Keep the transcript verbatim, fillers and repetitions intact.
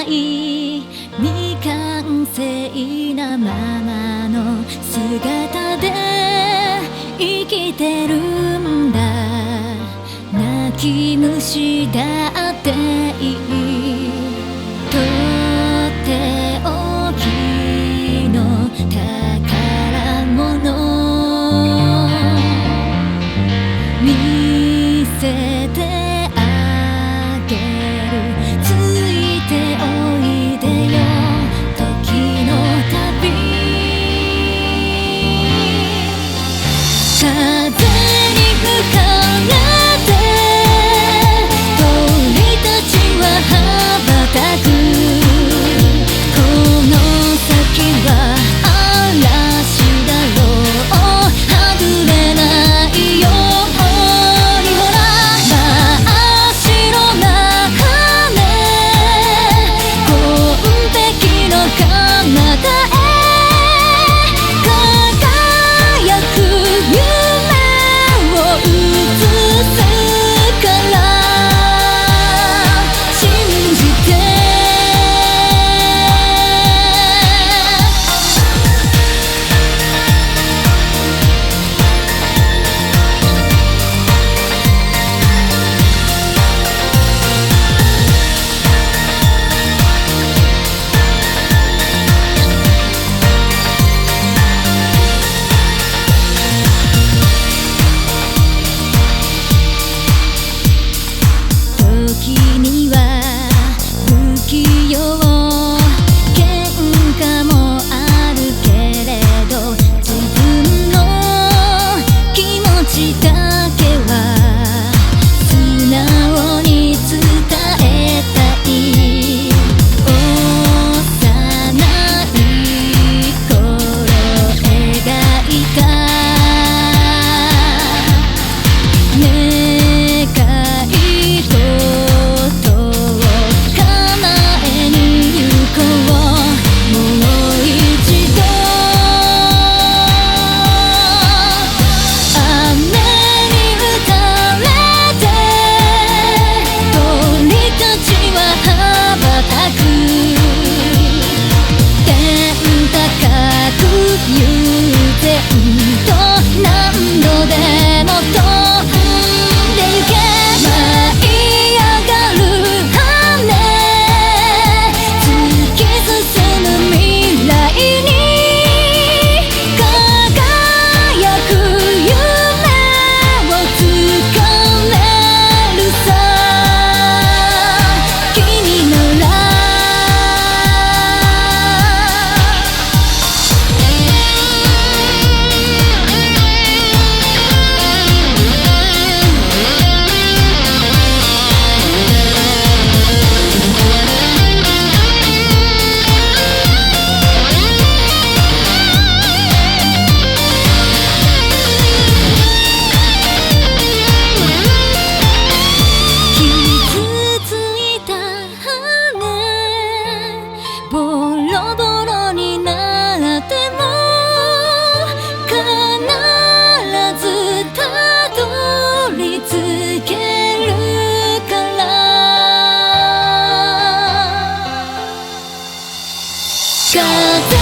ない未完成なままの姿で生きてるんだ。泣き虫だっていい、とっておきの宝物見せてあげる。ついておいでよ時の旅。風に吹かれて鳥たちは羽ばたく。この先は嵐だろう、外れないように。ほら真っ白な羽、紺碧の彼方へ輝く夢を映すから信じて。時には不器用喧嘩もあるけれど、自分の気持ちだけは素直に伝えたい。幼い頃描いた願い事を叶えに行こう。もう一度雨に打たれて鳥たちは羽ばたく。天高く悠然と何度でも飛んでゆけ。舞い上がる羽、突き進む未来に輝く夢をつかめるさ。君なら傷ついた羽ボロボロになっても必ずたどり着けるから。風